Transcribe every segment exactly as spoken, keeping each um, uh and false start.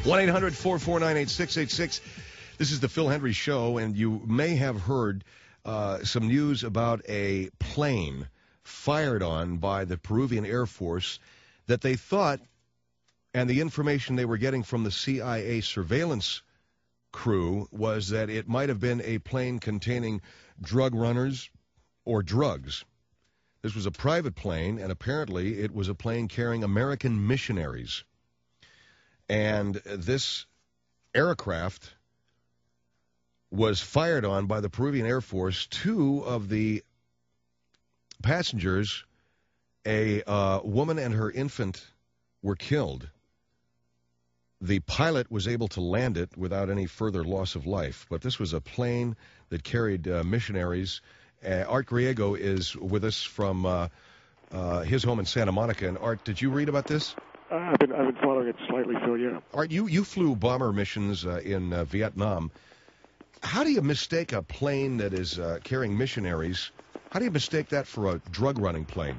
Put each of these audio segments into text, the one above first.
one eight hundred four four nine eight six eight six. This is the Phil Hendry Show, and you may have heard uh, some news about a plane fired on by the Peruvian Air Force that they thought, and the information they were getting from the C I A surveillance crew, was that it might have been a plane containing drug runners or drugs. This was a private plane, and apparently it was a plane carrying American missionaries. And this aircraft was fired on by the Peruvian Air Force. Two of the passengers, a uh, woman and her infant, were killed. The pilot was able to land it without any further loss of life. But this was a plane that carried uh, missionaries. Uh, Art Griego is with us from uh, uh, his home in Santa Monica. And Art, did you read about this? Uh, I've been I've been following it slightly, Phil. Yeah. Art, you you flew bomber missions uh, in uh, Vietnam. How do you mistake a plane that is uh, carrying missionaries? How do you mistake that for a drug running plane?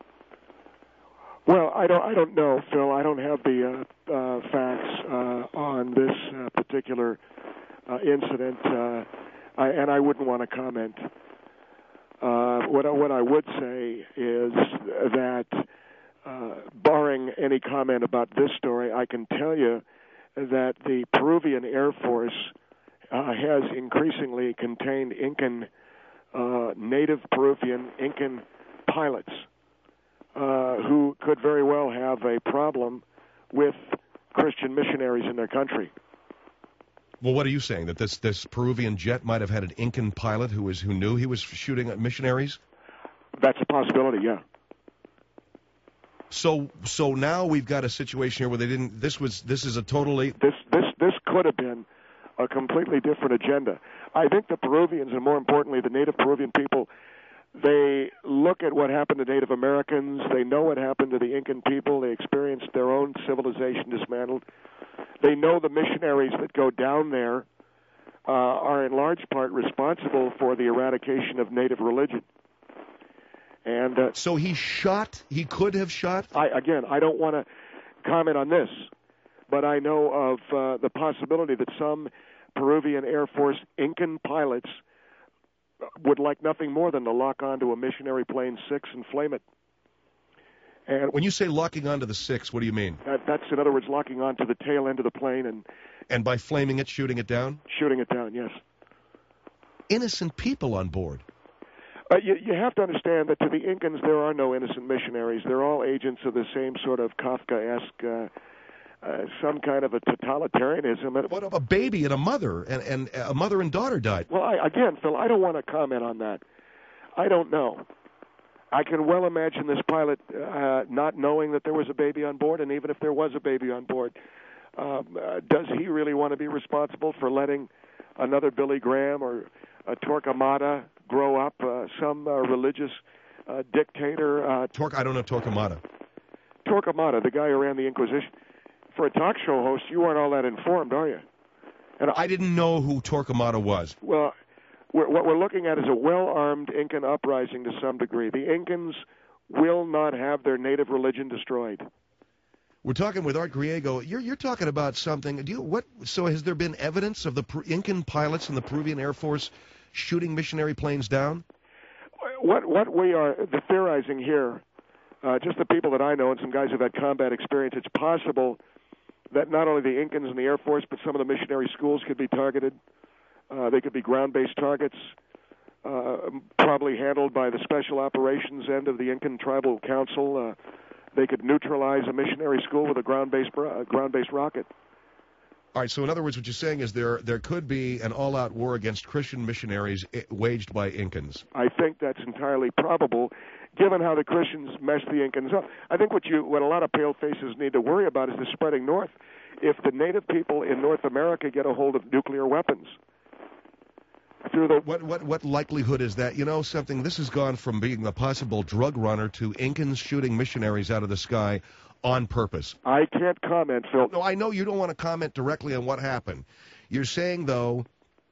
Well, I don't I don't know, Phil. I don't have the uh, uh, facts uh, on this uh, particular uh, incident, uh, I, and I wouldn't want to comment. Uh, what I, what I would say is that, uh, barring any comment about this story, I can tell you that the Peruvian Air Force uh, has increasingly contained Incan, uh, native Peruvian Incan pilots uh, who could very well have a problem with Christian missionaries in their country. Well, what are you saying, that this this Peruvian jet might have had an Incan pilot who was who knew he was shooting at missionaries? That's a possibility, yeah. So so now we've got a situation here where they didn't. This was this is a totally this this this could have been a completely different agenda. I think the Peruvians, and more importantly, the native Peruvian people, they look at what happened to Native Americans. They know what happened to the Incan people. They experienced their own civilization dismantled. They know the missionaries that go down there uh, are in large part responsible for the eradication of native religion. And uh, so he shot. He could have shot. I, again, I don't want to comment on this, but I know of uh, the possibility that some Peruvian Air Force Incan pilots would like nothing more than to lock onto a missionary plane six and flame it. And when you say locking onto the six, what do you mean? That, that's, in other words, locking onto the tail end of the plane and and by flaming it, shooting it down. Shooting it down, yes. Innocent people on board. Uh, you, you have to understand that to the Incans, there are no innocent missionaries. They're all agents of the same sort of Kafkaesque, uh, uh, some kind of a totalitarianism. What of a baby and a mother, and, and a mother and daughter died? Well, I, again, Phil, I don't want to comment on that. I don't know. I can well imagine this pilot uh, not knowing that there was a baby on board, and even if there was a baby on board, um, uh, does he really want to be responsible for letting another Billy Graham or a Torquemada grow up, uh, some uh, religious uh, dictator? Uh, Torque, I don't know Torquemada. Torquemada, the guy who ran the Inquisition. For a talk show host, you aren't all that informed, are you? And I, I didn't know who Torquemada was. Well, we're, what we're looking at is a well-armed Incan uprising to some degree. The Incans will not have their native religion destroyed. We're talking with Art Griego. You're you're talking about something. Do you what? So has there been evidence of the Peru, Incan pilots in the Peruvian Air Force shooting missionary planes down? What what we are theorizing here, uh, just the people that I know and some guys who've had combat experience, it's possible that not only the Incans in the Air Force, but some of the missionary schools could be targeted. Uh, they could be ground-based targets, uh, probably handled by the Special Operations end of the Incan Tribal Council. Uh, they could neutralize a missionary school with a ground-based uh, ground-based rocket. All right, so in other words, what you're saying is there there could be an all-out war against Christian missionaries waged by Incans. I think that's entirely probable, given how the Christians messed the Incans up. I think what you what a lot of pale-faces need to worry about is the spreading north. If the native people in North America get a hold of nuclear weapons, through the what what what likelihood is that? You know something, this has gone from being a possible drug runner to Incans shooting missionaries out of the sky on purpose. I can't comment, Phil. No, I know you don't want to comment directly on what happened. You're saying, though,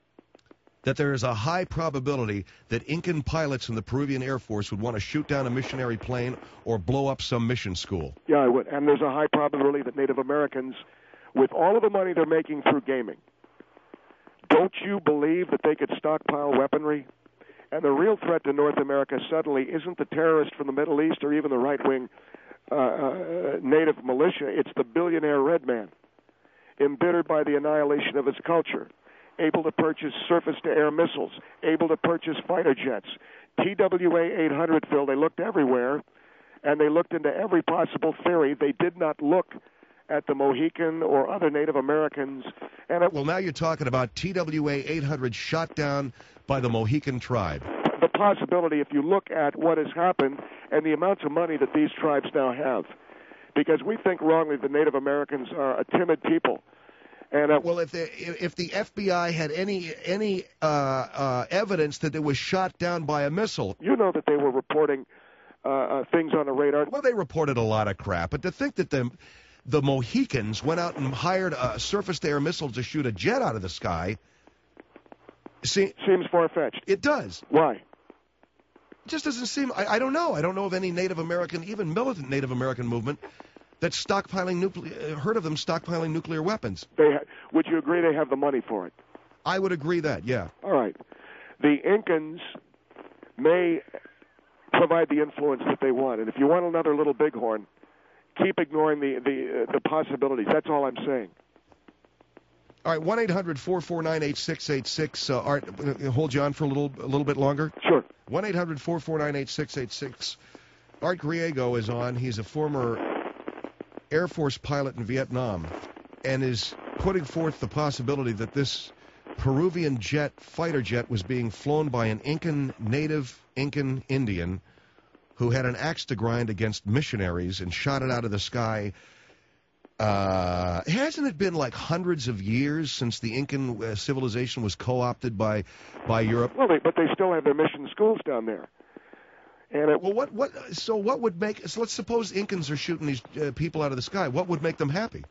that there is a high probability that Incan pilots in the Peruvian Air Force would want to shoot down a missionary plane or blow up some mission school. Yeah, I would. And there's a high probability that Native Americans with all of the money they're making through gaming, don't you believe that they could stockpile weaponry? And the real threat to North America suddenly isn't the terrorist from the Middle East or even the right-wing uh, uh, native militia. It's the billionaire red man, embittered by the annihilation of his culture, able to purchase surface-to-air missiles, able to purchase fighter jets. T W A eight hundred, Phil, they looked everywhere, and they looked into every possible theory. They did not look at the Mohican or other Native Americans. And it, well, now you're talking about T W A eight hundred shot down by the Mohican tribe. The possibility, if you look at what has happened and the amounts of money that these tribes now have, because we think wrongly the Native Americans are a timid people. And uh, well, if the if the F B I had any any uh, uh, evidence that it was shot down by a missile, you know that they were reporting uh, uh, things on the radar. Well, they reported a lot of crap, but to think that the the Mohicans went out and hired a surface-to-air missile to shoot a jet out of the sky, see, seems far-fetched. It does. Why? It just doesn't seem. I, I don't know. I don't know of any Native American, even militant Native American movement that's stockpiling nuclear. Heard of them stockpiling nuclear weapons? They ha- would you agree they have the money for it? I would agree that. Yeah. All right. The Incans may provide the influence that they want, and if you want another little bighorn, keep ignoring the the uh, the possibilities. That's all I'm saying. All right, one eight hundred four four nine eight six eight six. Uh, Art, uh, hold you on for a little a little bit longer? Sure. one eight hundred four four nine eight six eight six. Art Griego is on. He's a former Air Force pilot in Vietnam and is putting forth the possibility that this Peruvian jet, fighter jet, was being flown by an Incan, native Incan Indian who had an axe to grind against missionaries and shot it out of the sky. Uh, hasn't it been like hundreds of years since the Incan uh, civilization was co-opted by by Europe? Well, they, but they still have their mission schools down there. And it, well, what what? So what would make? So let's suppose Incans are shooting these uh, people out of the sky. What would make them happy?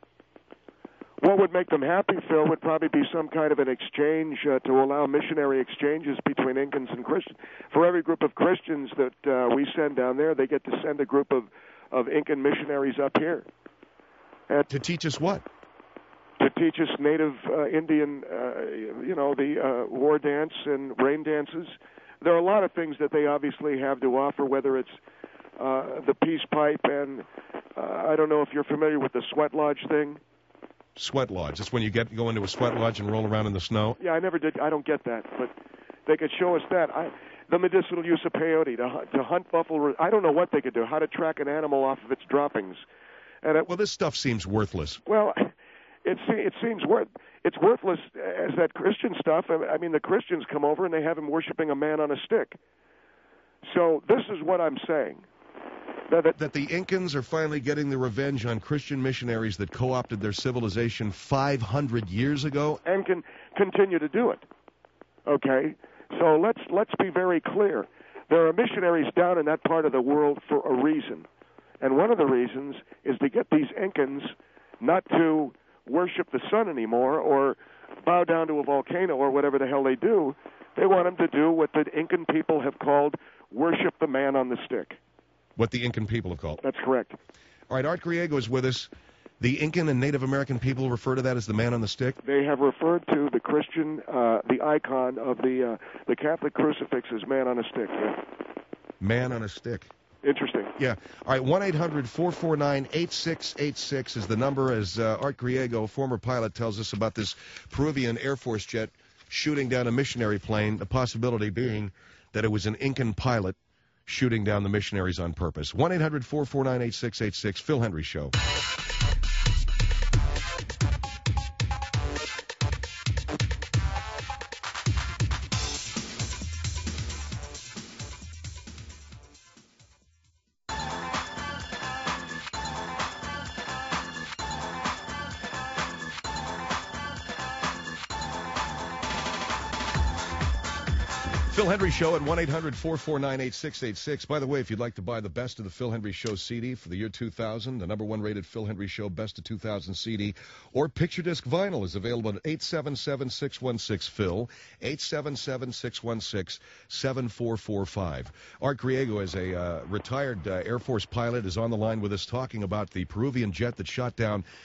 What would make them happy, Phil, would probably be some kind of an exchange uh, to allow missionary exchanges between Incans and Christians. For every group of Christians that uh, we send down there, they get to send a group of of Incan missionaries up here. And to teach us what? To teach us native uh, Indian, uh, you know, the uh, war dance and rain dances. There are a lot of things that they obviously have to offer, whether it's uh, the peace pipe and uh, I don't know if you're familiar with the sweat lodge thing. Sweat lodge. That's when you get go into a sweat lodge and roll around in the snow? Yeah, I never did. I don't get that, but they could show us that. I, the medicinal use of peyote to, hunt, to hunt buffalo. I don't know what they could do, how to track an animal off of its droppings. And it, well, this stuff seems worthless. Well, it, it seems worth it's worthless as that Christian stuff. I mean, the Christians come over and they have him worshiping a man on a stick. So this is what I'm saying. That, it, that the Incans are finally getting the revenge on Christian missionaries that co-opted their civilization five hundred years ago? And can continue to do it. Okay? So let's let's be very clear. There are missionaries down in that part of the world for a reason. And one of the reasons is to get these Incans not to worship the sun anymore or bow down to a volcano or whatever the hell they do. They want them to do what the Incan people have called worship the man on the stick. What the Incan people have called. That's correct. All right, Art Griego is with us. The Incan and Native American people refer to that as the man on the stick? They have referred to the Christian, uh, the icon of the uh, the Catholic crucifix as man on a stick. Yeah. Man on a stick. Interesting. Yeah. All right, one eight hundred four four nine eight six eight six is the number, as uh, Art Griego, former pilot, tells us about this Peruvian Air Force jet shooting down a missionary plane, the possibility being that it was an Incan pilot shooting down the missionaries on purpose. one eight hundred four four nine eight six eight six, Phil Hendrie Show. Phil Hendrie Show at one eight hundred four four nine eight six eight six. By the way, if you'd like to buy the Best of the Phil Hendrie Show C D for the year two thousand, the number one rated Phil Hendrie Show Best of two thousand C D, or picture disc vinyl is available at eight seven seven six one six Phil, eight seven seven six one six seven four four five. Art Griego, as a uh, retired uh, Air Force pilot, is on the line with us talking about the Peruvian jet that shot down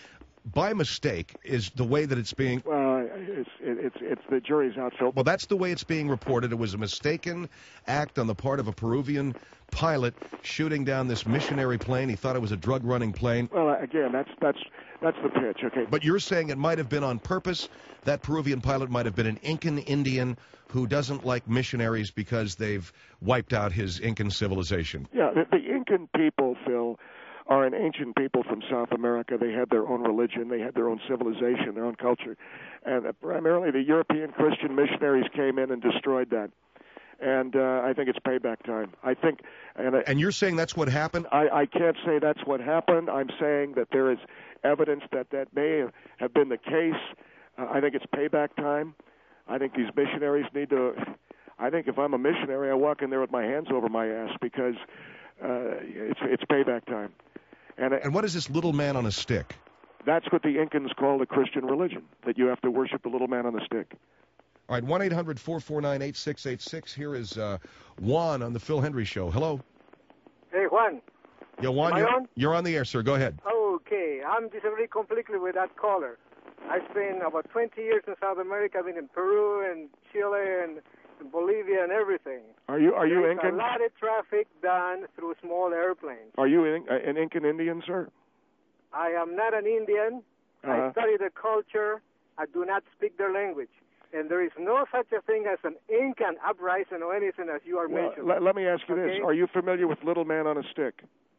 by mistake is the way that it's being. Well, it's it's it's the jury's out, Phil. Well, that's the way it's being reported. It was a mistaken act on the part of a Peruvian pilot shooting down this missionary plane. He thought it was a drug-running plane. Well, again, that's that's that's the pitch. Okay. But you're saying it might have been on purpose. That Peruvian pilot might have been an Incan Indian who doesn't like missionaries because they've wiped out his Incan civilization. Yeah, the, the Incan people, Phil, are an ancient people from South America. They had their own religion, they had their own civilization, their own culture, and uh, primarily the European Christian missionaries came in and destroyed that. And uh, I think it's payback time. I think, and, I, and you're saying that's what happened? I, I can't say that's what happened. I'm saying that there is evidence that that may have been the case. Uh, I think it's payback time. I think these missionaries need to. I think if I'm a missionary, I walk in there with my hands over my ass because uh, it's it's payback time. And, and what is this little man on a stick? That's what the Incans call the Christian religion, that you have to worship the little man on the stick. All right, one eight hundred four four nine eight six eight six. Here is uh, Juan on the Phil Hendry Show. Hello. Hey, Juan. Yeah, Juan, Am I you're, on? you're on the air, sir. Go ahead. Okay, I'm disagreeing completely with that caller. I spent about twenty years in South America. I've been in Peru and Chile and Bolivia and everything. Are you are you There's Incan? a lot of traffic done through small airplanes. Are you in, uh, an Incan Indian, sir? I am not an Indian. Uh-huh. I study their culture. I do not speak their language. And there is no such a thing as an Incan uprising or anything as you are Well, mentioning. let, let me ask you Okay? this. Are you familiar with Little Man on a Stick?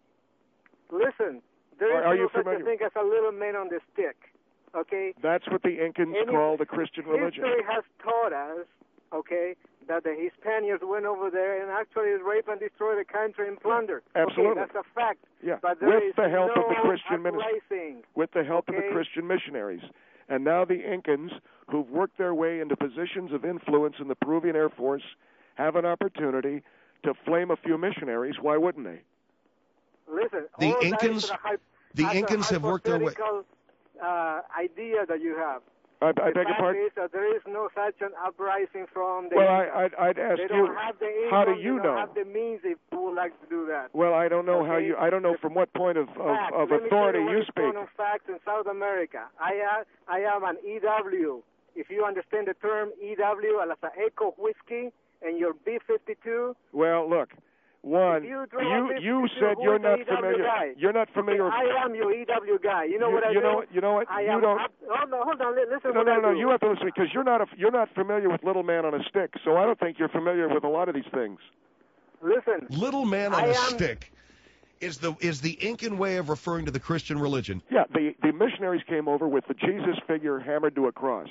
Listen, there is Are- are no you such familiar- a thing as a little man on the stick. Okay? That's what the Incans Any- call the Christian religion. History has taught us, okay, that the Hispanians went over there and actually raped and destroyed the country and plundered. Absolutely. Okay, that's a fact. Yeah, But there with is the help no of the Christian ministers. uprising. With the help of the Okay? Christian missionaries. And now the Incans, who've worked their way into positions of influence in the Peruvian Air Force, have an opportunity to flame a few missionaries. Why wouldn't they? Listen, The all that Incans- is a hy- the that's a Incans have worked their way- hypothetical, Uh, idea that you have. I, I the beg your fact pardon? is that there is no such an uprising from the Well, I, I'd, I'd ask They you, don't have the income, how do you they don't know? have the means if they would like to do that. Well, I don't know how Okay. you, I don't know from what point of, of, Fact. of Let me authority tell you, you what is going speak. on facts in South America. I am, I am an E W. If you understand the term E W, as an Echo Whiskey, and your B fifty-two. Well, look, one, If you you, draw this you picture, said who you're is the not E W familiar. guy? You're not familiar. I am your E W guy. You know you, what I you do? know, you know what? I you am don't. up, hold on, hold on. li- Listen No, what no, I no. do. You have to listen because you're not a, you're not familiar with Little Man on a Stick. So I don't think you're familiar with a lot of these things. Listen. Little man on I a am- stick is the is the Incan way of referring to the Christian religion. Yeah, the the missionaries came over with the Jesus figure hammered to a cross,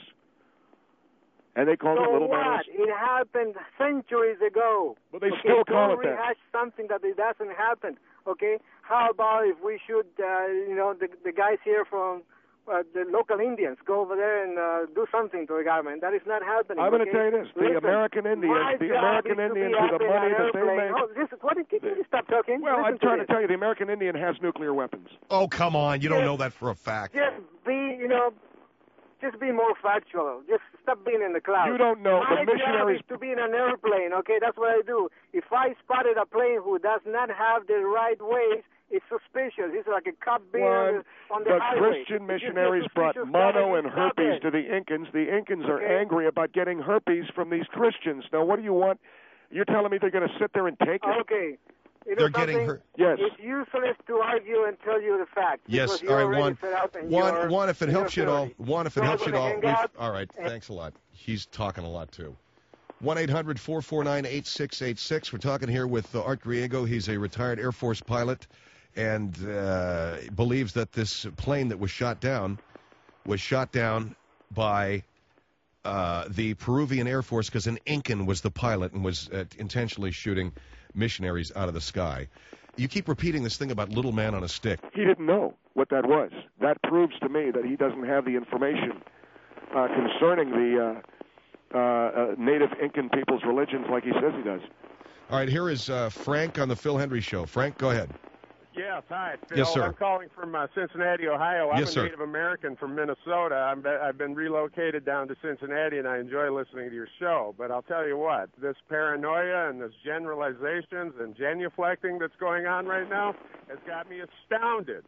and they called So it Little Man on a what? Stick. It happened centuries ago. But they okay? still call Don't it that. rehash something that it doesn't happen. Okay? How about if we should, uh, you know, the the guys here from uh, the local Indians go over there and uh, do something to the government? That is not happening. I'm going okay? to tell you this: the Listen, American Indians, my the job American is to be Indians with up the in money an that they airplane. make. Oh, listen, what did, can you stop talking? Well, Listen I'm trying to this. tell you, the American Indian has nuclear weapons. Oh, come on. You don't Yes. know that for a fact. Just be, you know, just be more factual. Just stop being in the clouds. You don't know. My The missionaries. job is to be in an airplane, okay? That's what I do. If I spotted a plane who does not have the right ways, it's suspicious. It's like a cop being on One, the, on the the highway. Christian It's just a missionaries brought suspicious mono guy. and Stop herpes it. to the Incans. The Incans are Okay. angry about getting herpes from these Christians. Now, what do you want? You're telling me they're going to sit there and take it? Okay. You know They're getting something? her- Yes. It's useless to argue and tell you the facts. Yes, because you're all right, already Juan. set up and Juan, you're- Juan, if it you're helps you at all, thirty. Juan, if it So helps I'm you at all, gonna we've, hang out all right, and- thanks a lot. He's talking a lot, too. one eight hundred four four nine eight six eight six. We're talking here with uh, Art Griego. He's a retired Air Force pilot and uh, believes that this plane that was shot down was shot down by uh, the Peruvian Air Force because an Incan was the pilot and was uh, intentionally shooting missionaries out of the sky. You keep repeating this thing about little man on a stick. He didn't know what that was. That proves to me that he doesn't have the information uh, concerning the uh, uh, uh, native Incan people's religions like he says he does. All right, here is uh, Frank on the Phil Hendry Show. Frank, go ahead. Yes, hi, Phil. Yes, sir. I'm calling from uh, Cincinnati, Ohio. I'm Yes, a sir. Native American from Minnesota. I'm be- I've been relocated down to Cincinnati, and I enjoy listening to your show. But I'll tell you what, this paranoia and this generalizations and genuflecting that's going on right now has got me astounded.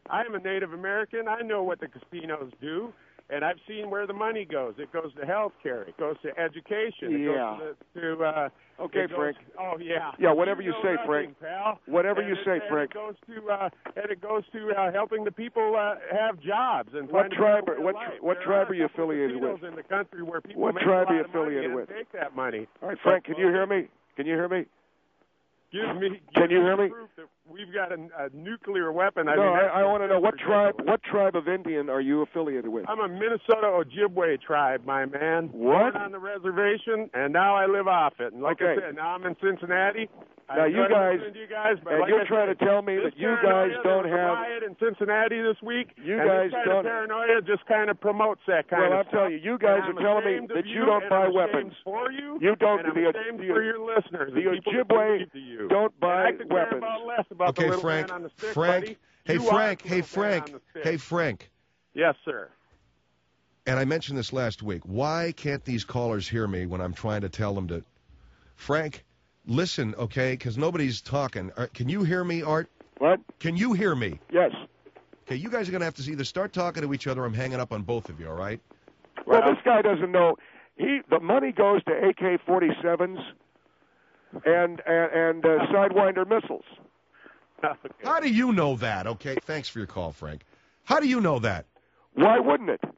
I am a Native American. I know what the casinos do. And I've seen where the money goes. It goes to health care. It goes to education. It Yeah. goes to, to uh, Okay, it goes, Frank. Oh yeah. Yeah, whatever you, know say, nothing, Frank. Pal. Whatever and you it, say, and Frank. It goes to uh, and it goes to uh, helping the people uh, have jobs and What find a tribe? better way What of life. what There tribe are are you a couple of affiliated with? casinos in the country where people What make tribe a are you lot of money affiliated and with? take that money. All right, Frank. But, Can you well, hear me? Can you hear me? Give me. Can give you me hear me? Proof that we've got a, a nuclear weapon. I no, mean, that's I, I want to know what ridiculous. tribe. What tribe of Indian are you affiliated with? I'm a Minnesota Ojibwe tribe, my man. What? Born on the reservation, and now I live off it. And like Okay. I said, now I'm in Cincinnati. Now I you enjoy guys- listening to you guys, but and like you're I trying said, to tell me this that you paranoia, guys don't there was have- a riot in Cincinnati this week, You and guys this kind don't- of paranoia just kind of promotes that kind Well, of I'm stuff. telling you, you guys And are I'm telling me ashamed that of you don't and buy I'm weapons. ashamed for you. You don't- And I'm the- ashamed the- for your listeners. the and people that Ojibwe believe to you. don't buy and I could care weapons. about less about Okay, the little Frank. man on the stick, Frank. buddy. Hey, You Frank. are the Hey, little man Frank. on the stick. Hey, Frank. Yes, sir. And I mentioned this last week. Why can't these callers hear me when I'm trying to tell them to? Frank, listen, okay, because nobody's talking. Uh, Can you hear me, Art? What? Can you hear me? Yes. Okay, you guys are going to have to either start talking to each other or I'm hanging up on both of you, all right? Well, this guy doesn't know. He the money goes to A K forty-sevens and and, and uh, Sidewinder missiles. Okay. How do you know that? Okay, thanks for your call, Frank. How do you know that? Why wouldn't it?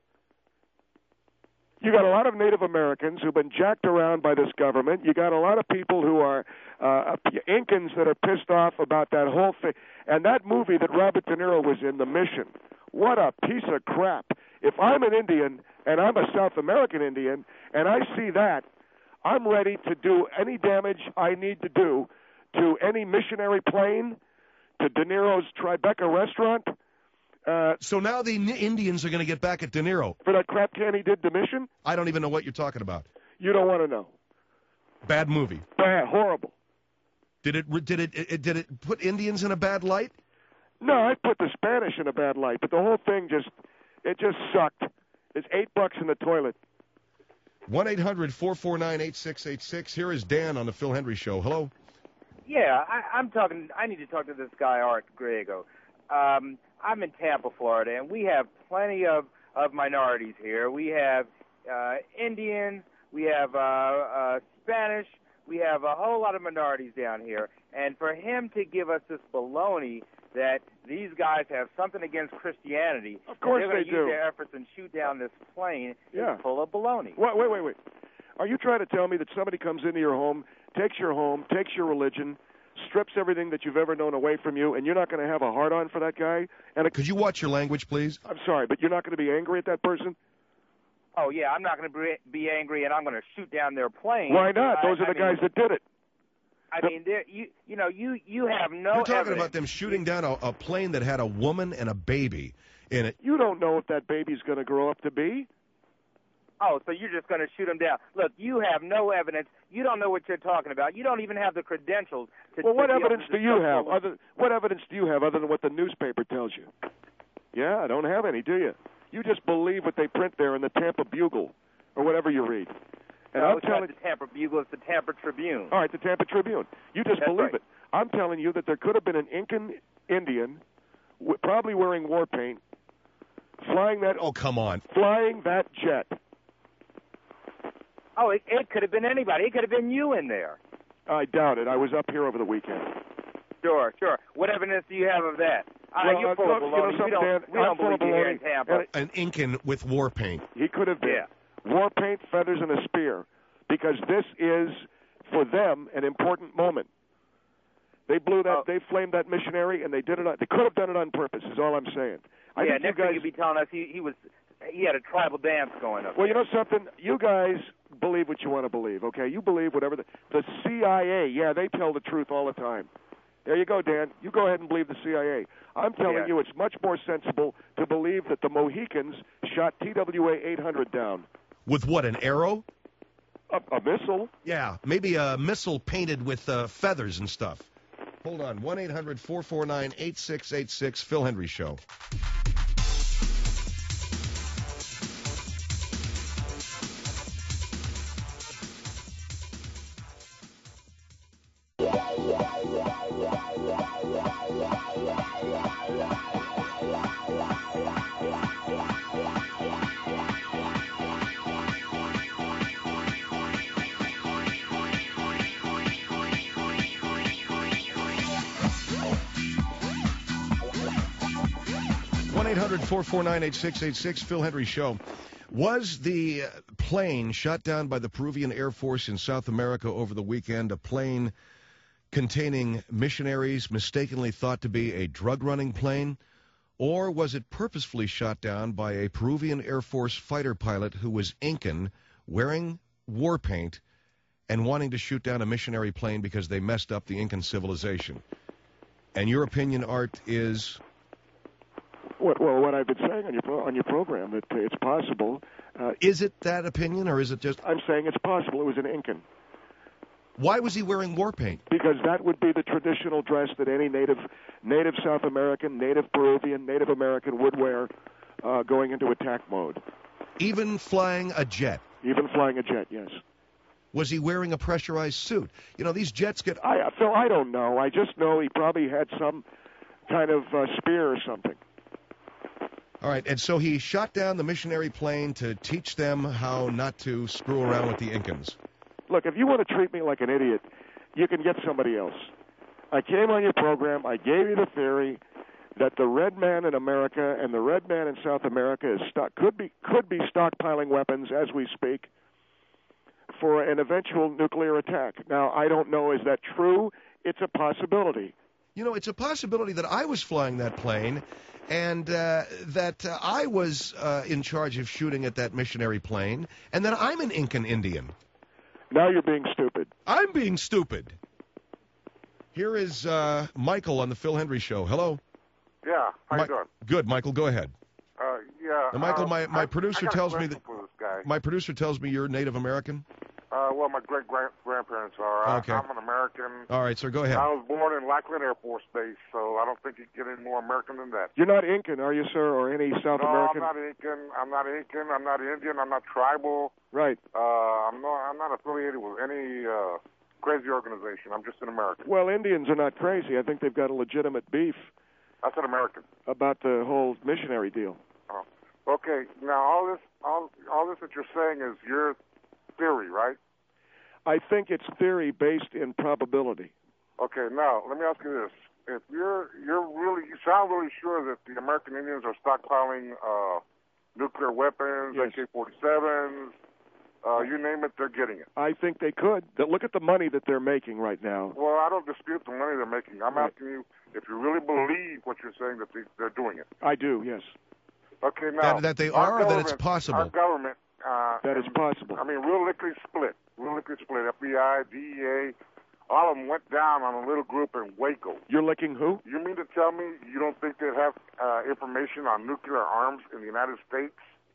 You got a lot of Native Americans who've been jacked around by this government. You got a lot of people who are uh, Incans that are pissed off about that whole thing. And that movie that Robert De Niro was in, The Mission, what a piece of crap. If I'm an Indian, and I'm a South American Indian, and I see that, I'm ready to do any damage I need to do to any missionary plane, to De Niro's Tribeca restaurant, uh, So now the N- Indians are going to get back at De Niro. for that crap can he did, The Mission. I don't even know what you're talking about. You don't want to know. Bad movie. Bad, horrible. Did it? Did it? it did it put Indians in a bad light? No, I put the Spanish in a bad light, but the whole thing just, it just sucked. It's eight bucks in the toilet. one eight hundred four four nine eight six eight six. Here is Dan on the Phil Hendry Show. Hello. Yeah, I, I'm talking. I need to talk to this guy, Art Grego. Um, I'm in Tampa, Florida, and we have plenty of, of minorities here. We have uh, Indians, we have uh, uh, Spanish, we have a whole lot of minorities down here. And for him to give us this baloney that these guys have something against Christianity, Of course they're going they to use do. their efforts and shoot down this plane, Yeah. is full of baloney. Wait, wait, wait, wait. Are you trying to tell me that somebody comes into your home, takes your home, takes your religion, strips everything that you've ever known away from you, and you're not going to have a hard-on for that guy? And a, Could you watch your language, please? I'm sorry, but you're not going to be angry at that person? Oh, yeah, I'm not going to be angry, and I'm going to shoot down their plane. Why not? Those I, are the I mean, guys that did it. I mean, there, you you know, you you have no. You're talking evidence. about them shooting down a, a plane that had a woman and a baby in it. You don't know if that baby's going to grow up to be. Oh, so you're just going to shoot them down? Look, you have no evidence. You don't know what you're talking about. You don't even have the credentials to. Well, to what be able evidence to do you discuss have? what- Other, what evidence do you have other than what the newspaper tells you? Yeah, I don't have any, do you? You just believe what they print there in the Tampa Bugle or whatever you read. And No, I'm it's telling not the Tampa Bugle. It's the Tampa Tribune. All right, the Tampa Tribune. You just That's believe right. it. I'm telling you that there could have been an Incan Indian, w- probably wearing war paint, flying that Oh, come on. flying that jet. Oh, it, it could have been anybody. It could have been you in there. I doubt it. I was up here over the weekend. Sure, sure. What evidence do you have of that? Uh, Well, you're uh, full of look, you know baloney. we something, don't, Dan? we I'm don't full of believe you here in baloney, Tampa. and An Incan with war paint. He could have been. Yeah. War paint, feathers, and a spear, because this is, for them, an important moment. They blew that, Oh. they flamed that missionary, and they did it. On, they could have done it on purpose. Is all I'm saying. I yeah, think you next guys. thing you'd be telling us he, he was he had a tribal dance going up. Well, you there. know something? You guys believe what you want to believe, okay? You believe whatever the the C I A. Yeah, they tell the truth all the time. There you go, Dan. You go ahead and believe the C I A. I'm telling Yeah. you, it's much more sensible to believe that the Mohicans shot T W A eight hundred down. With what, an arrow? A, a missile. Yeah, maybe a missile painted with uh, feathers and stuff. Hold on, one eight hundred four four nine eight six eight six, Phil Hendry Show. eight hundred, four four nine, eight six eight six, Phil Hendrie Show. Was the plane shot down by the Peruvian Air Force in South America over the weekend a plane containing missionaries mistakenly thought to be a drug-running plane? Or was it purposefully shot down by a Peruvian Air Force fighter pilot who was Incan, wearing war paint, and wanting to shoot down a missionary plane because they messed up the Incan civilization? And your opinion, Art, is... What, well, what I've been saying on your pro- on your program, that it's possible. Uh, is it that opinion, or is it just... I'm saying it's possible it was an Incan. Why was he wearing war paint? Because that would be the traditional dress that any native, native South American, native Peruvian, Native American would wear uh, going into attack mode. Even flying a jet? Even flying a jet, yes. Was he wearing a pressurized suit? You know, these jets get... I, Phil, I don't know. I just know he probably had some kind of uh, spear or something. All right, and so he shot down the missionary plane to teach them how not to screw around with the Incans. Look, if you want to treat me like an idiot, you can get somebody else. I came on your program. I gave you the theory that the red man in America and the red man in South America is stock, could be could be stockpiling weapons as we speak for an eventual nuclear attack. Now, I don't know, is that true? It's a possibility. You know, it's a possibility that I was flying that plane and uh, that uh, I was uh, in charge of shooting at that missionary plane, and that I'm an Incan Indian. Now you're being stupid. I'm being stupid. Here is uh, Michael on the Phil Hendrie Show. Hello. Yeah, how Mi- you doing? Good, Michael. Go ahead. Uh, yeah. Now, Michael, uh, my, my I, producer I got tells a me that question for this guy. my producer tells me you're Native American. Uh, well, my great grand grandparents are. Okay. I, I'm an American. All right, sir. Go ahead. I was born in Lackland Air Force Base, so I don't think you can get any more American than that. You're not Incan, are you, sir, or any South no, American? I'm not Incan. I'm not Incan. I'm not Indian. I'm not tribal. Right. Uh, I'm not. I'm not affiliated with any uh, crazy organization. I'm just an American. Well, Indians are not crazy. I think they've got a legitimate beef That's an American. about the whole missionary deal. Oh. Okay. Now all this, all, all this that you're saying is your theory, right? I think it's theory based in probability. Okay, now let me ask you this: if you're you're really you sound really sure that the American Indians are stockpiling uh, nuclear weapons, Yes. A K forty-sevens, uh, you name it, they're getting it. I think they could. That- Look at the money that they're making right now. Well, I don't dispute the money they're making. I'm Right. asking you if you really believe what you're saying that they, they're doing it. I do, yes. Okay, now That, that they our are, or that it's government- possible? Our government. Uh, That is and- possible. I mean, real liquidly split. Real liquidly split. F B I, D E A, all of them went down on a little group in Waco. You're licking who? You mean to tell me you don't think they have uh, information on nuclear arms in the United States?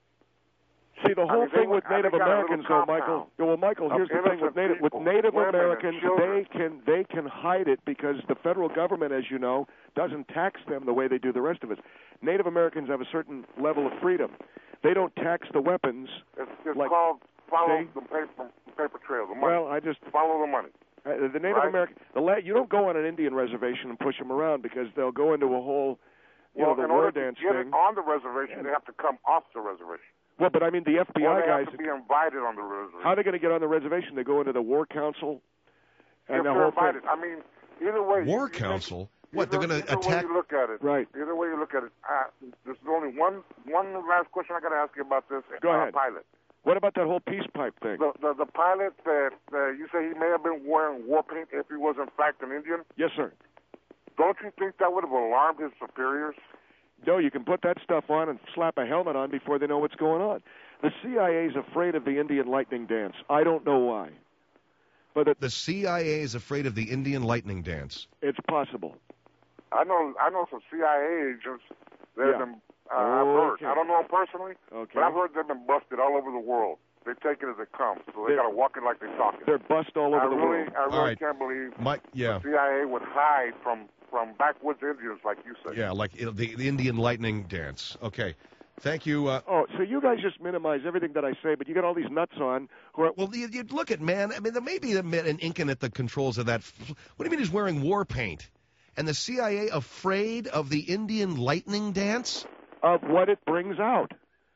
See, the I whole mean, they thing went- with I Native think got a little Americans, though, Michael. compound Yeah, well, Michael, of here's the thing with innocent Native with people, Native women and Americans, they children. can they can hide it because the federal government, as you know, doesn't tax them the way they do the rest of us. Native Americans have a certain level of freedom. They don't tax the weapons. It's, it's Like, called follow see? the paper, paper trail, the money. Well, I just follow the money. uh, the Native Right. American the la- you don't go on an Indian reservation and push them around because they'll go into a whole you Well, know in the war order dance to get thing. it on the reservation, they have to come off the reservation. Well, but I mean the F B I or they guys. have to be invited on the reservation. How are they going to get on the reservation? They go into the War Council and if the they're whole invited. thing. I mean, either way. War you, you Council? Think, What, they're either- going to either attack? way you look at it. Right. Either way you look at it. Uh, there's only one one last question I got to ask you about this. Go uh, ahead. Pilot. What about that whole peace pipe thing? The, the the pilot that uh, you say he may have been wearing war paint if he was in fact an Indian. Yes, sir. Don't you think that would have alarmed his superiors? No, you can put that stuff on and slap a helmet on before they know what's going on. The C I A is afraid of the Indian lightning dance. I don't know why, but it, The C I A is afraid of the Indian lightning dance. it's possible. I know I know some C I A agents that Yeah. have been. Uh, I've heard. Okay. I don't know them personally, Okay. but I've heard they've been busted all over the world. They take it as it comes, so they They're- got to walk it like they talk it. They're bust all over I the really, world. I really All right. can't believe Mike, yeah, the C I A would hide from from backwoods Indians like you say. yeah, like it, the, the Indian lightning dance. Okay, thank you. Uh, Oh, so you guys just minimize everything that I say, but you got all these nuts on who are. well, you, you look at man. I mean, there may be a, an Incan at the controls of that. f- What do you mean he's wearing war paint? And the C I A afraid of the Indian lightning dance? Of what it brings out.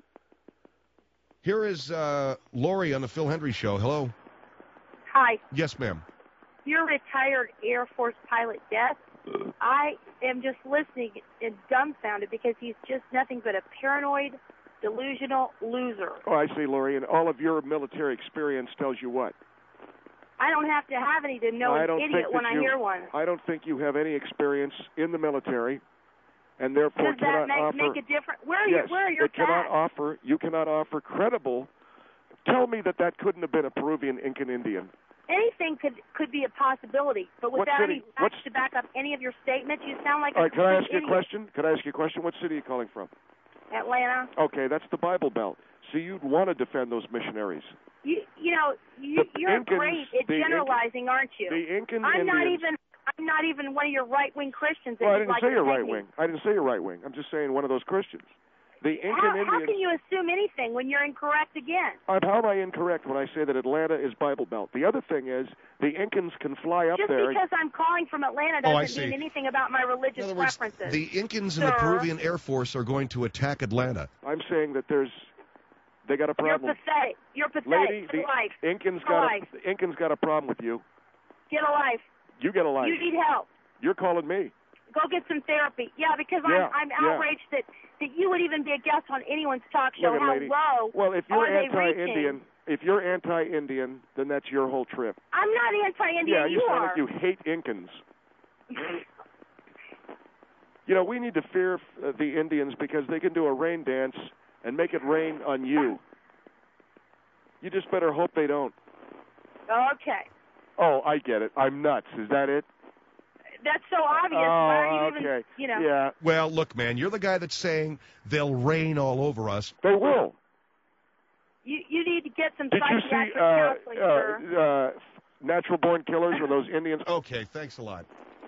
Here is uh, Lori on the Phil Hendrie Show. Hello. Hi. Yes, ma'am. You're a retired Air Force pilot, yes? I am just listening and dumbfounded because he's just nothing but a paranoid, delusional loser. Oh, I see, Lori, and all of your military experience tells you what? I don't have to have any to know I an don't idiot think when that I you, hear one. I don't think you have any experience in the military, and therefore Does cannot that make, offer. make a difference? Where are, yes, your, where are your it cannot facts? offer. You cannot offer credible. Tell me that that couldn't have been a Peruvian Incan Indian. Anything could could be a possibility, but What without city? any facts What's- to back up any of your statements, you sound like All a right, can I ask complete you a idiot. question? Can I ask you a question? What city are you calling from? Atlanta. Okay, that's the Bible Belt. So you'd want to defend those missionaries. You you know you, The you're Incans- great at the generalizing, aren't you? The Incan I'm Indians. not even I'm not even one of your right wing Christians. That Well, I you'd didn't like say to you're peg right me. wing. I didn't say you're right wing. I'm just saying one of those Christians. The Incan How, Indians. how can you assume anything when you're incorrect again? Uh, how am I incorrect when I say that Atlanta is Bible Belt? The other thing is the Incans can fly up Just there. because I'm calling from Atlanta Oh, I doesn't see. mean anything about my In religious other words, preferences. the Incans and the Sir. Peruvian Air Force are going to attack Atlanta. I'm saying that there's they got a You're problem. pathetic. You're pathetic. Lady, Get the a life. Incans Get a got life. a, the Incans got a problem with you. Get a life. You get a life. You need help. You're calling me. Go get some therapy. Yeah, because Yeah, I'm I'm yeah. outraged that, that you would even be a guest on anyone's talk show. Look at How lady. low Well, if you're are they anti-Indian, reaching? if you're anti-Indian, then that's your whole trip. I'm not anti-Indian. Yeah, you, sound are. like you hate Incans. You know, we need to fear uh, the Indians because they can do a rain dance and make it rain on you. You just better hope they don't. Okay. Oh, I get it. I'm nuts. Is that it? That's so obvious. Oh, Why are you even, okay. you know? Yeah, Well, look, man, you're the guy that's saying they'll rain all over us. they will. You you need to get some Did you psychiatric see uh, counseling, sir. uh, uh, natural-born killers or those Indians? Okay, thanks a lot.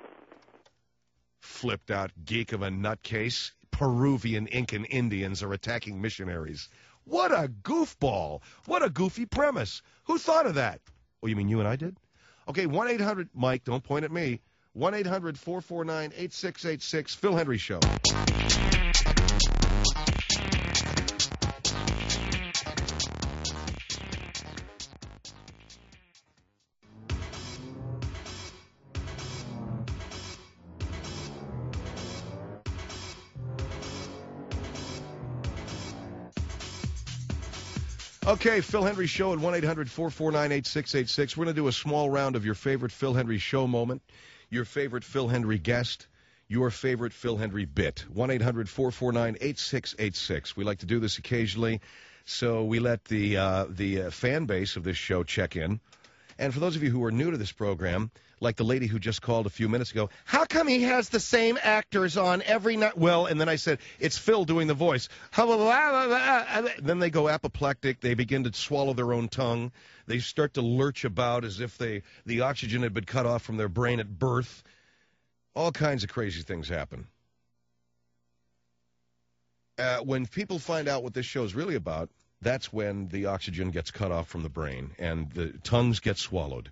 Flipped out geek of a nutcase. Peruvian Incan Indians are attacking missionaries. What a goofball. What a goofy premise. Who thought of that? Oh, you mean you and I did? Okay, one eight hundred, Mike, don't point at me. one eight hundred four four nine eight six eight six, Phil Hendry Show. Okay, Phil Hendry Show at one eight hundred four four nine eight six eight six. We're going to do a small round of your favorite Phil Hendry Show moment, your favorite Phil Hendry guest, your favorite Phil Hendry bit. one eight hundred four four nine eight six eight six. We like to do this occasionally, so we let the uh, the uh, fan base of this show check in. And for those of you who are new to this program, like the lady who just called a few minutes ago, how come he has the same actors on every night? Well, and then I said, it's Phil doing the voice. Then they go apoplectic. They begin to swallow their own tongue. They start to lurch about as if they the oxygen had been cut off from their brain at birth. All kinds of crazy things happen. Uh, when people find out what this show is really about, that's when the oxygen gets cut off from the brain and the tongues get swallowed.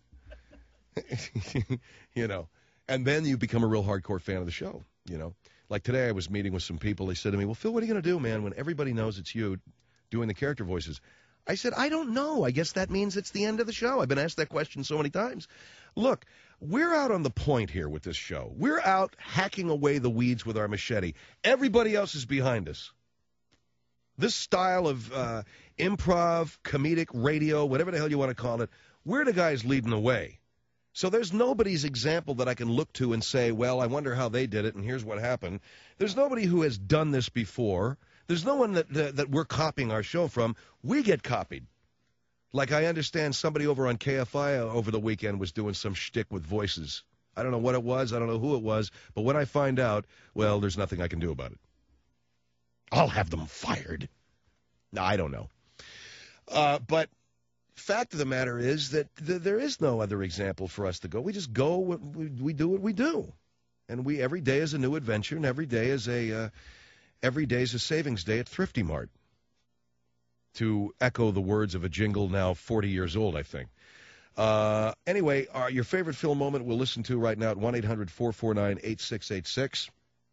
You know, and then you become a real hardcore fan of the show, you know. Like today I was meeting with some people. They said to me, well, Phil, what are you going to do, man, when everybody knows it's you doing the character voices? I said, I don't know. I guess that means it's the end of the show. I've been asked that question so many times. Look, we're out on the point here with this show. We're out hacking away the weeds with our machete. Everybody else is behind us. This style of uh, improv, comedic radio, whatever the hell you want to call it, we're the guys leading the way. So there's nobody's example that I can look to and say, well, I wonder how they did it, and here's what happened. There's nobody who has done this before. There's no one that, that, that we're copying our show from. We get copied. Like I understand somebody over on K F I over the weekend was doing some shtick with voices. I don't know what it was. I don't know who it was. But when I find out, well, there's nothing I can do about it. I'll have them fired. No, I don't know. Uh, but fact of the matter is that th- there is no other example for us to go. We just go, we, we do what we do. And we every day is a new adventure, and every day is a uh, every day is a savings day at Thrifty Mart. To echo the words of a jingle now forty years old, I think. Uh, anyway, our, your favorite film moment we'll listen to right now at one eight hundred four four nine eight six eight six.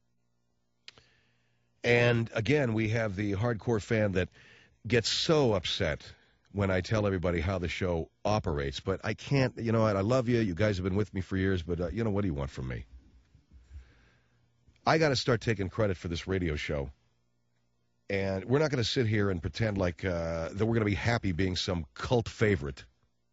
And, again, we have the hardcore fan that gets so upset when I tell everybody how the show operates. But I can't, you know, I love you. You guys have been with me for years. But, uh, you know, what do you want from me? I got to start taking credit for this radio show. And we're not going to sit here and pretend like uh, that we're going to be happy being some cult favorite.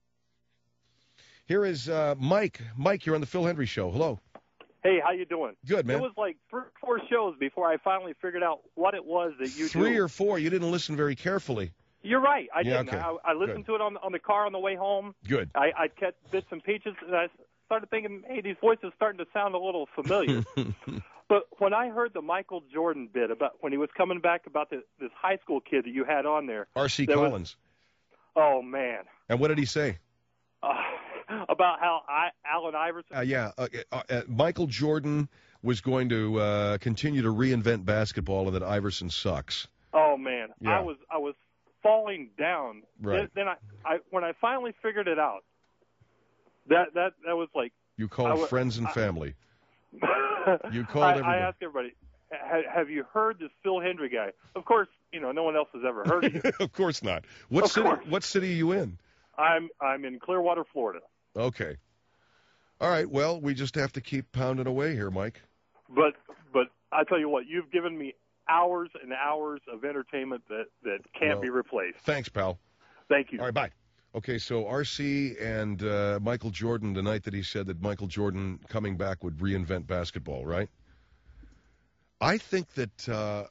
Here is uh, Mike. Mike, you're on the Phil Hendry Show. Hello. Hey, how you doing? Good, man. It was like three or four shows before I finally figured out what it was that you Three do. or four. You didn't listen very carefully. You're right. I Yeah, didn't. okay. I, I listened Good. to it on on the car on the way home. Good. I, I kept bits and pieces, and I started thinking, hey, these voices are starting to sound a little familiar. But when I heard the Michael Jordan bit about when he was coming back about the, this high school kid that you had on there, R C there was- Collins. oh man, And what did he say? uh, about how I, Allen Iverson. Uh, yeah, uh, uh, uh, Michael Jordan was going to uh, continue to reinvent basketball, and that Iverson sucks. Oh man, Yeah. I was I was falling down. Right. Then, then I, I when I finally figured it out, that that that was like You called I w- friends and I- family. You called I, everybody. I asked everybody, ha- have you heard this Phil Hendry guy? Of course, you know no one else has ever heard of him. Of course not. What Of city? course. What city are you in? I'm I'm in Clearwater, Florida. Okay. All right. Well, we just have to keep pounding away here, Mike. But but I tell you what, you've given me hours and hours of entertainment that that can't Well, be replaced. Thanks, pal. Thank you. All right. Bye. Okay, so R C and uh, Michael Jordan, the night that he said that Michael Jordan coming back would reinvent basketball, right? I think that uh,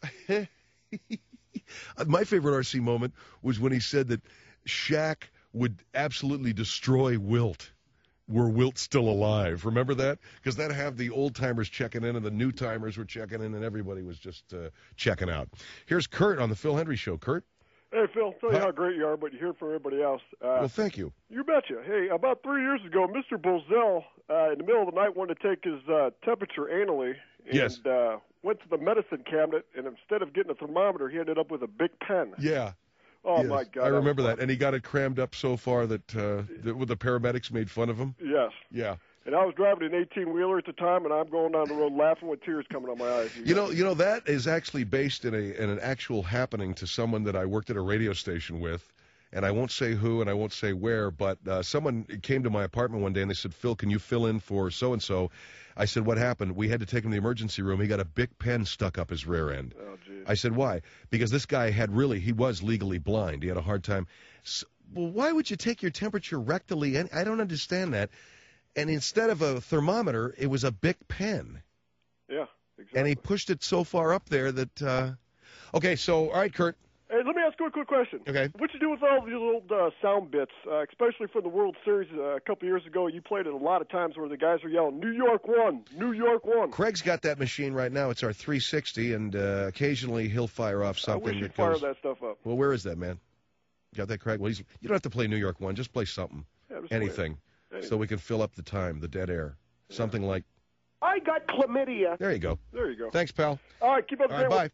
my favorite R C moment was when he said that Shaq would absolutely destroy Wilt were Wilt still alive. Remember that? Because that had the old-timers checking in and the new-timers were checking in and everybody was just uh, checking out. Here's Kurt on the Phil Hendry Show. Kurt? Hey, Phil, tell you Huh? how great you are, but you hear from everybody else. Uh, Well, thank you. you betcha. Hey, about three years ago, Mister Bozell, uh, in the middle of the night, wanted to take his uh, temperature anally and Yes. uh, went to the medicine cabinet, and instead of getting a thermometer, he ended up with a big pen. Yeah. Oh, Yes, my God. I remember was that. And he got it crammed up so far that, uh, that the paramedics made fun of him. fun. Yes. Yeah. And I was driving an eighteen-wheeler at the time, and I'm going down the road laughing with tears coming out my eyes. You know, you know that is actually based in a in an actual happening to someone that I worked at a radio station with, and I won't say who and I won't say where, but uh, someone came to my apartment one day and they said, "Phil, can you fill in for so and so?" I said, "What happened?" We had to take him to the emergency room. He got a big pen stuck up his rear end. Oh, geez. I said, "Why?" Because this guy had really he was legally blind. He had a hard time. So, well, why would you take your temperature rectally? And I don't understand that. And instead of a thermometer, it was a Bic pen. Yeah, exactly. And he pushed it so far up there that, uh... okay, so, all right, Kurt. Hey, let me ask you a quick question. Okay. What you do with all these old uh, sound bits, uh, especially from the World Series uh, a couple years ago? You played it a lot of times where the guys are yelling, New York won, New York won. Craig's got that machine right now. It's our three sixty, and uh, occasionally he'll fire off I something wish you'd that fire goes... that stuff up. Well, where is that, man? Got that, Craig? Well, he's... you don't have to play New York one. Just play something. Yeah, just play it. Anything. Anything. So we can fill up the time, the dead air. Something like... I got chlamydia. There you go. There you go. Thanks, pal. All right, keep up the All right, great work.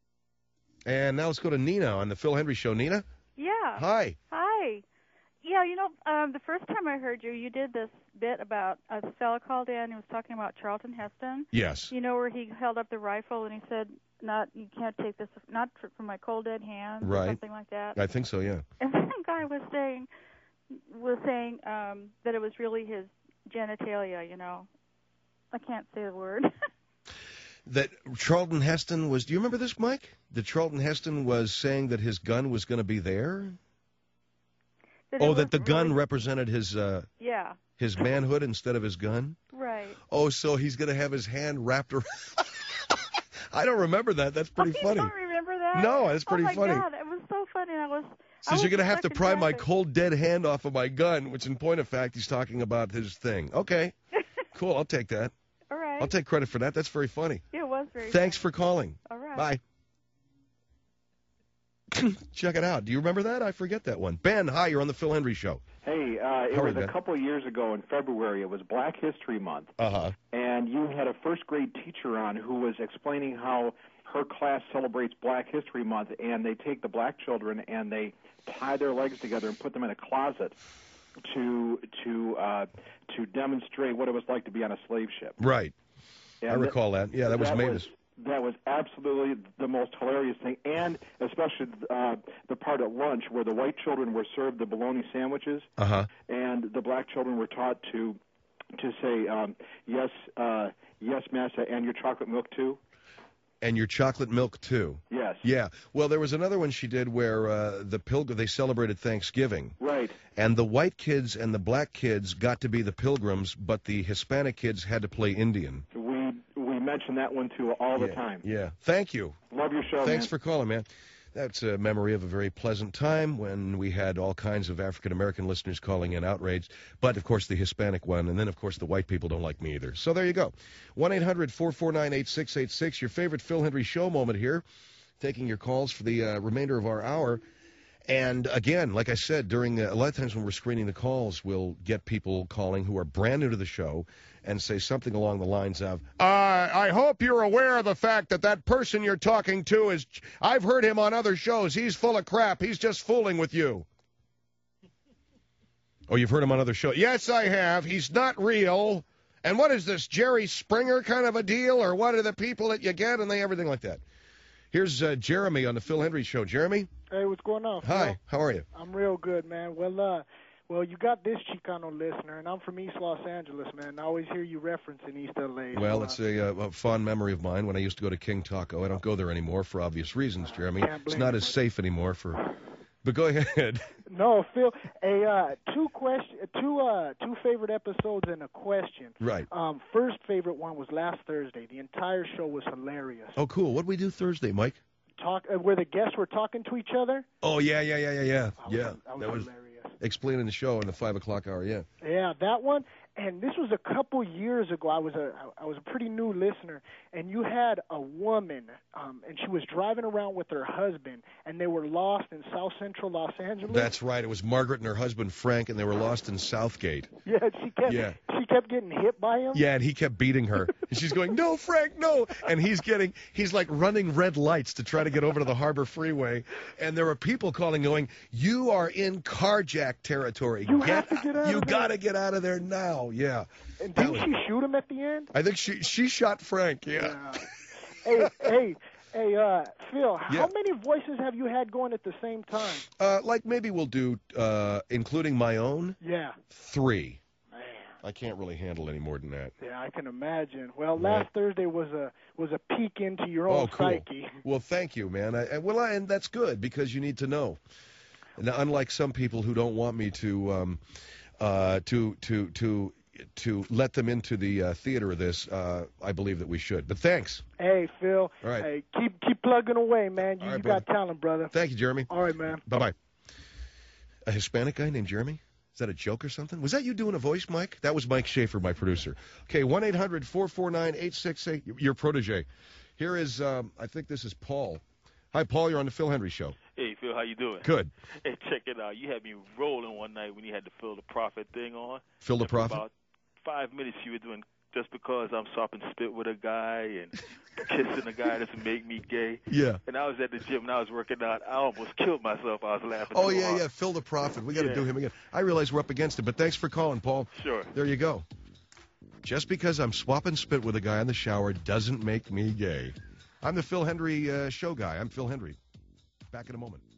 bye. And now let's go to Nina on the Phil Hendry Show. Nina? Yeah. Hi. Hi. Yeah, you know, um, the first time I heard you, you did this bit about a fella called in who was talking about Charlton Heston. Yes. You know, where he held up the rifle and he said, "Not, you can't take this, not for, from my cold dead hands," Right. or something like that. I think so, yeah. And then the guy was saying, was saying um, that it was really his genitalia. You know, I can't say the word. That Charlton Heston was... Do you remember this, Mike? That Charlton Heston was saying that his gun was going to be there? That it Oh, that the wasn't gun really- represented his uh, Yeah. his manhood instead of his gun? Right. Oh, so he's going to have his hand wrapped around... I don't remember that. That's pretty oh, funny. You don't remember that? No, that's pretty oh my funny. God, it was so funny. I was. I Says was you're going to have to stuck in pry my traffic. cold, dead hand off of my gun, which in point of fact, he's talking about his thing. Okay. Cool. I'll take that. All right. I'll take credit for that. That's very funny. It was very. Thanks funny. for calling. All right. Bye. Check it out. Do you remember that? I forget that one. Ben, hi. You're on the Phil Hendry Show. Hey, uh, How it are was you, a Ben? couple of years ago in February. It was Black History Month, Uh-huh. and you had a first grade teacher on who was explaining how her class celebrates Black History Month, and they take the black children and they tie their legs together and put them in a closet to to uh, to demonstrate what it was like to be on a slave ship. Right. And I recall that. Yeah, that was Mavis. That was absolutely the most hilarious thing, and especially uh, the part at lunch where the white children were served the bologna sandwiches, Uh-huh. and the black children were taught to to say um, yes, uh, yes, massa, and your chocolate milk too. And your chocolate milk too. Yes. Yeah. Well, there was another one she did where uh, the pilgrim they celebrated Thanksgiving. Right. And the white kids and the black kids got to be the pilgrims, but the Hispanic kids had to play Indian. We we mention that one too all yeah. the time. Yeah. Thank you. Love your show. Thanks man. for calling, man. That's a memory of a very pleasant time when we had all kinds of African-American listeners calling in outraged. But, of course, the Hispanic one. And then, of course, the white people don't like me either. So there you go. one eight hundred four four nine eight six eight six. Your favorite Phil Hendry Show moment here. Taking your calls for the uh, remainder of our hour. And, again, like I said, during uh, a lot of times when we're screening the calls, we'll get people calling who are brand new to the show and say something along the lines of, uh, I hope you're aware of the fact that that person you're talking to is, I've heard him on other shows. He's full of crap. He's just fooling with you. Oh, you've heard him on other shows? Yes, I have. He's not real. And what is this, Jerry Springer kind of a deal? Or what are the people that you get? And they everything like that. Here's uh, Jeremy on the Phil Hendry Show. Jeremy? Hey, what's going on, Phil? Hi, how are you? I'm real good, man. Well, uh, well, you got this Chicano listener, and I'm from East Los Angeles, man. I always hear you referencing East L A. Well, so, it's a, uh, a fond memory of mine when I used to go to King Taco. I don't go there anymore for obvious reasons, Jeremy. It's not as safe anymore for... But go ahead. No, Phil. A uh, two question, two uh, two favorite episodes and a question. Right. Um, first favorite one was last Thursday. The entire show was hilarious. Oh, cool. What did we do Thursday, Mike? Talk uh, where the guests were talking to each other. Oh yeah, yeah, yeah, yeah, yeah. That yeah, was, that was that was hilarious. Explaining the show in the five o'clock hour. Yeah. Yeah, that one. And this was a couple years ago. I was a I was a pretty new listener, and you had a woman, um, and she was driving around with her husband, and they were lost in South Central Los Angeles. That's right. It was Margaret and her husband Frank, and they were lost in Southgate. Yeah, she kept Yeah. she kept getting hit by him. Yeah, and he kept beating her. And she's going, no, Frank, no. And he's getting, he's like running red lights to try to get over to the Harbor Freeway. And there were people calling, going, you are in carjack territory. You get, have to get out You of there. got to get out of there now. Yeah. And That didn't was- she shoot him at the end? I think she she shot Frank. Yeah. hey, hey, hey, uh, Phil, how Yeah. many voices have you had going at the same time? Uh, like maybe we'll do, uh, including my own, Yeah. three. I can't really handle any more than that. Yeah, I can imagine. Well, Yeah. last Thursday was a was a peek into your Oh, own cool. psyche. Well, thank you, man. I, I, well, I, and that's good because you need to know. And unlike some people who don't want me to, um, uh, to to to to let them into the uh, theater of this, uh, I believe that we should. But thanks. Hey, Phil. All right. Hey, keep keep plugging away, man. You, All right, you got brother. talent, brother. Thank you, Jeremy. All right, man. Bye bye. A Hispanic guy named Jeremy? Is that a joke or something? Was that you doing a voice, Mike? That was Mike Schaefer, my producer. Okay, one eight hundred four four nine eight six eight, your protege. Here is, um, I think this is Paul. Hi, Paul. You're on the Phil Hendry Show. Hey, Phil, how you doing? Good. Hey, check it out. You had me rolling one night when you had the Phil the Prophet thing on. Phil the And for Prophet? About five minutes you were doing just because I'm sopping spit with a guy and kissing a guy doesn't make me gay. Yeah. And I was at the gym and I was working out. I almost killed myself. I was laughing. Oh, so yeah, hard. yeah, Phil the Prophet. We got to Yeah. do him again. I realize we're up against it, but thanks for calling, Paul. Sure. There you go. Just because I'm swapping spit with a guy in the shower doesn't make me gay. I'm the Phil Hendry uh, show guy. I'm Phil Hendry. Back in a moment.